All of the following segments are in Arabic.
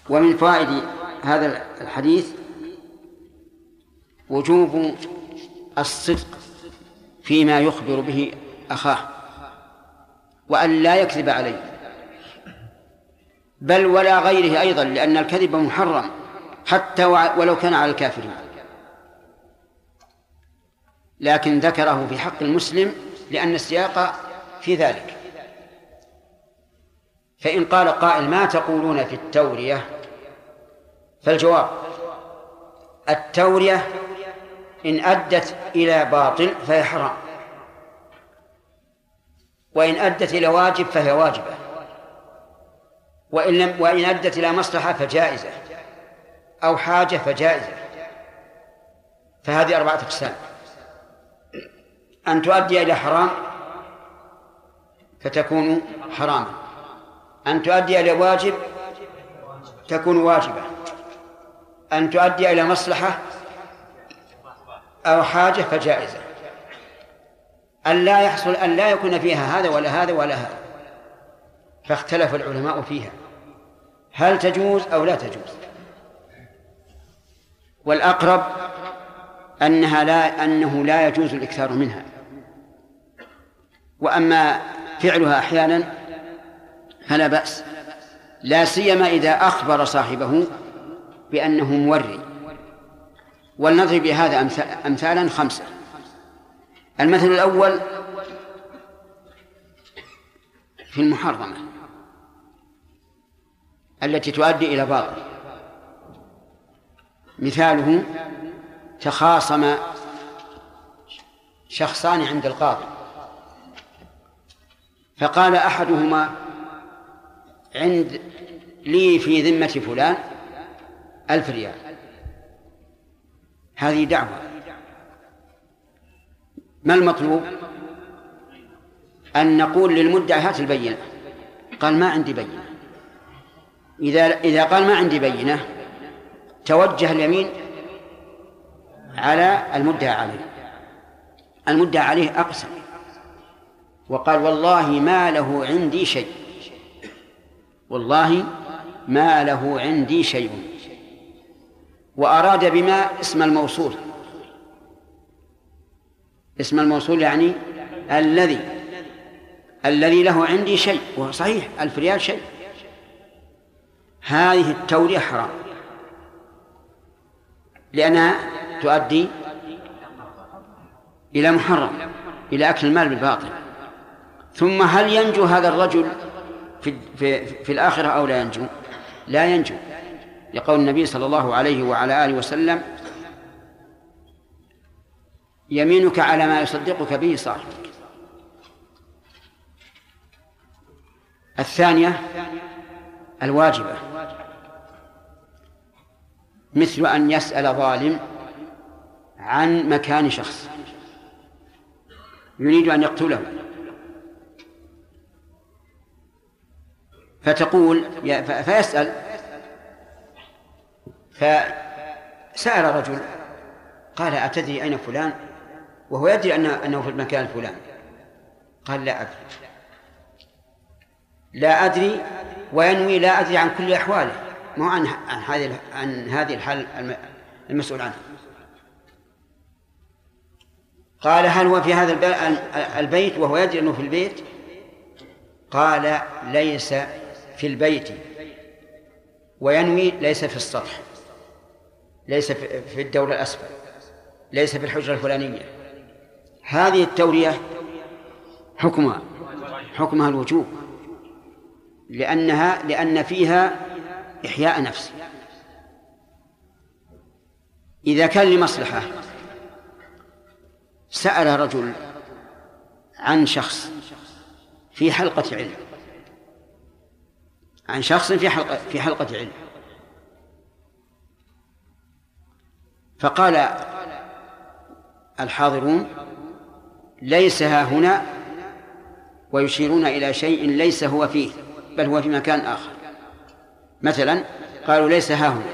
ومن فوائد هذا الحديث وجوب الصدق فيما يخبر به أخاه، وأن لا يكذب عليه، بل ولا غيره أيضا، لأن الكذب محرم حتى ولو كان على الكافرين، لكن ذكره في حق المسلم لأن السياق في ذلك. فإن قال قائل: ما تقولون في التورية؟ فالجواب: التورية إن أدت إلى باطل فهي حرام، وإن أدت إلى واجب فهي واجبة، وإن أدت إلى مصلحة فجائزة، أو حاجة فجائزة. فهذه 4 أقسام: أن تؤدي إلى حرام فتكون حراما، أن تؤدي إلى واجب تكون واجبة، أن تؤدي إلى مصلحة أو حاجة فجائزة. أن لا يحصل أن لا يكون فيها هذا ولا هذا ولا هذا. فاختلف العلماء فيها هل تجوز أو لا تجوز، والأقرب أنه لا يجوز الإكثار منها، وأما فعلها أحيانا فلا بأس، لا سيما إذا أخبر صاحبه بأنه موري. ولنضرب بهذا أمثالا 5. المثل الأول في المحرمة التي تؤدي إلى باطل. مثاله: تخاصم شخصان عند القاضي، فقال أحدهما: لي في ذمة فلان 1000 ريال. هذه دعوة. ما المطلوب؟ أن نقول للمدعي: هات البينة. قال: ما عندي بينة. إذا قال ما عندي بينة توجه اليمين على المدعى عليه. المدعى عليه أقسم وقال: والله ما له عندي شيء، والله ما له عندي شيء، وأراد بما اسم الموصول. اسم الموصول يعني الذي له عندي شيء، وصحيح 1000 ريال شيء. هذه التورية حرام، لأنها تؤدي إلى محرم، إلى أكل المال بالباطل. ثم هل ينجو هذا الرجل في الآخرة أو لا ينجو؟ لا ينجو، لقول النبي صلى الله عليه وعلى آله وسلم: يمينك على ما يصدقك به صاحبك. الثانية الواجبة، مثل أن يسأل ظالم عن مكان شخص يريد أن يقتله، فتقول فيسأل، فسأل رجل قال: أتدري أين فلان؟ وهو يدري أنه في المكان الفلاني. قال: لا أدري. لا أدري، وينوي لا أدري عن كل أحواله، مو عن هذه الحال المسؤول عنها. قال: هل هو في هذا البيت؟ وهو يدري أنه في البيت. قال: ليس في البيت، وينوي ليس في السطح، ليس في الدور الأسفل، ليس في الحجرة الفلانية. هذه التورية حكمها الوجوب، لأن فيها إحياء نفس. إذا كان لمصلحة، سأل رجل عن شخص في حلقة علم، عن شخص في حلقة علم، فقال الحاضرون: ليس ها هنا، ويشيرون إلى شيء ليس هو فيه، بل هو في مكان آخر. مثلا قالوا: ليس ها هنا،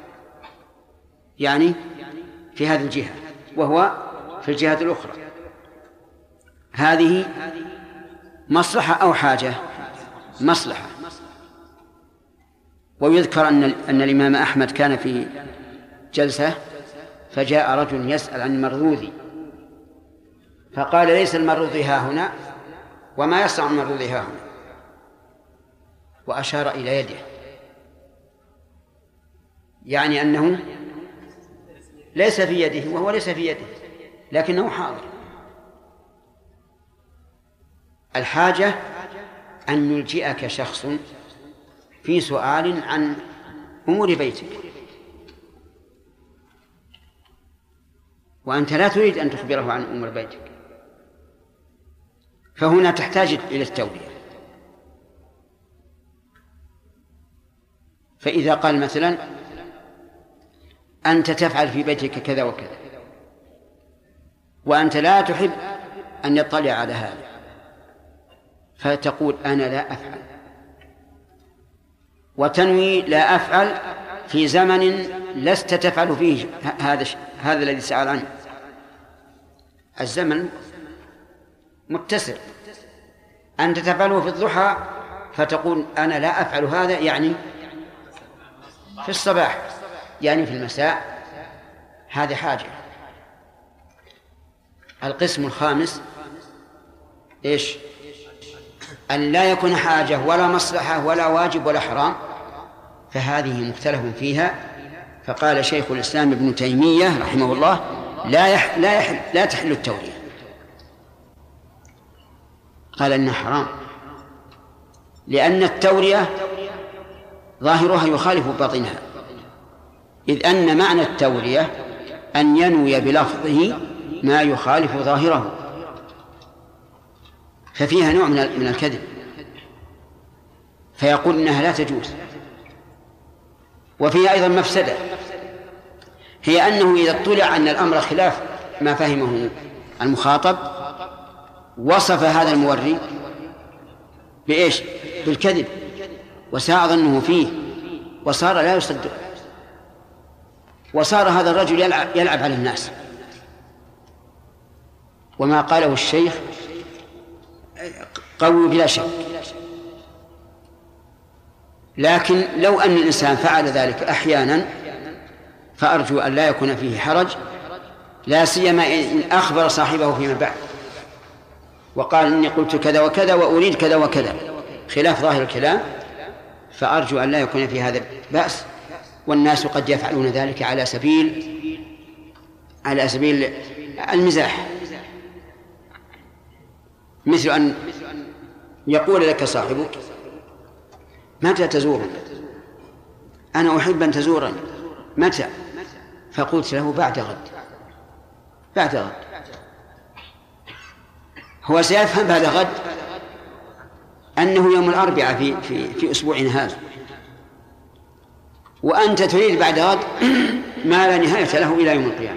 يعني في هذه الجهة، وهو في الجهة الأخرى. هذه مصلحة أو حاجة؟ مصلحة. ويذكر أن الإمام أحمد كان في جلسة فجاء رجل يسأل عن المرذوذ فقال ليس المرذوذ ها هنا وما يصنع المرذوذ ها هنا، وأشار إلى يده، يعني أنه ليس في يده وهو ليس في يده لكنه حاضر. الحاجة أن يلجئك شخص في سؤال عن أمور بيتك وأنت لا تريد أن تخبره عن أمور بيتك، فهنا تحتاج إلى التولية. فإذا قال مثلا أنت تفعل في بيتك كذا وكذا وأنت لا تحب أن يطلع على هذا، فتقول أنا لا أفعل، وتنوي لا أفعل في زمن لست تفعل فيه هذا الذي سأل عنه. الزمن متسع، أنت تفعله في الضحى فتقول أنا لا أفعل هذا، يعني في الصباح، يعني في المساء. هذه حاجة. القسم الخامس إيش؟ أن لا يكون حاجة ولا مصلحة ولا واجب ولا حرام، فهذه مختلف فيها. فقال شيخ الإسلام ابن تيمية رحمه الله لا تحل التولية، قال إنها حرام، لأن التولية ظاهرها يخالف باطنها، إذ أن معنى التولية أن ينوي بلفظه ما يخالف ظاهره، ففيها نوع من الكذب، فيقول إنها لا تجوز. وفيها أيضا مفسدة، هي أنه إذا اطلع أن الأمر خلاف ما فهمه المخاطب وصف هذا الموري بإيش؟ بالكذب، وساء ظنه فيه وصار لا يصدق، وصار هذا الرجل يلعب على الناس. وما قاله الشيخ قوي بلا شك، لكن لو أن الإنسان فعل ذلك أحيانا فأرجو أن لا يكون فيه حرج، لا سيما إن أخبر صاحبه فيما بعد وقال إني قلت كذا وكذا وأريد كذا وكذا خلاف ظاهر الكلام، فأرجو أن لا يكون في هذا بأس. والناس قد يفعلون ذلك على سبيل المزاح، مثل أن يقول لك صاحبك متى تزورني؟ أنا أحب أن تزورني، متى؟ فقلت له بعد غد. هو سيفهم بعد غد أنه يوم الأربعاء في أسبوعنا هذا، وأنت تريد بعد غد ما لا نهاية له إلى يوم القيامة.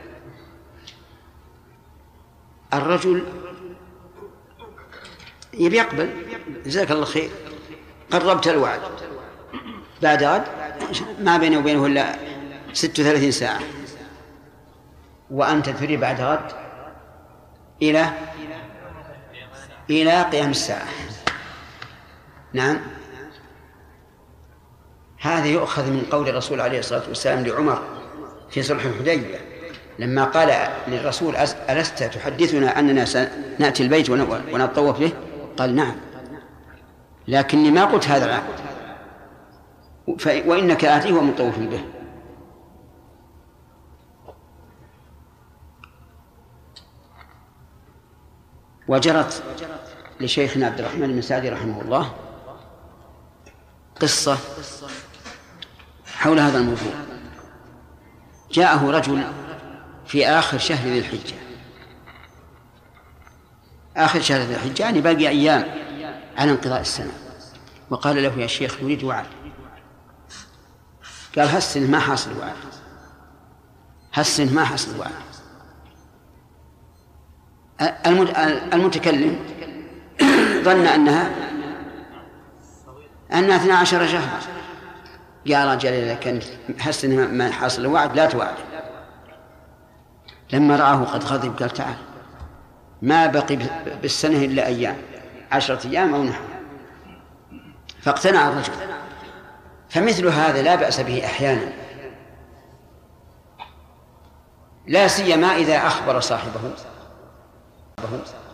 الرجل يبي يقبل، جزاك الله خير، قربت الوعد، بعد غد ما بينه وبينه إلا 36 ساعة، وأنت تريد بعد غد إلى قيام الساعة. نعم، هذا يؤخذ من قول الرسول عليه الصلاة والسلام لعمر في صلح الحديبية لما قال للرسول ألست تحدثنا أننا سنأتي البيت ونطوف به؟ قال نعم، لكني ما قلت هذا العام، وإنك آتيه ومطوف به. وجرت لشيخنا عبد الرحمن بن سعدي رحمه الله قصة حول هذا الموضوع. جاءه رجل في آخر شهر ذي الحجة، آخر شهر ذي الحجة يعني باقي أيام على انقضاء السنة، وقال له يا شيخ نريد وعد. قال هالسنة ما حاصل وعد، هالسنة ما حاصل وعد. المتكلم ظن أنها 12 شهرا. قال رجل إذا كان هالسنة ما حاصل وعد لا توعد. لما رآه قد غضب قال تعال، ما بقي بالسنة إلا أيام، 10 أيام أو نحو. فاقتنع الرجل فمثل هذا لا بأس به أحيانا، لا سيما إذا أخبر صاحبه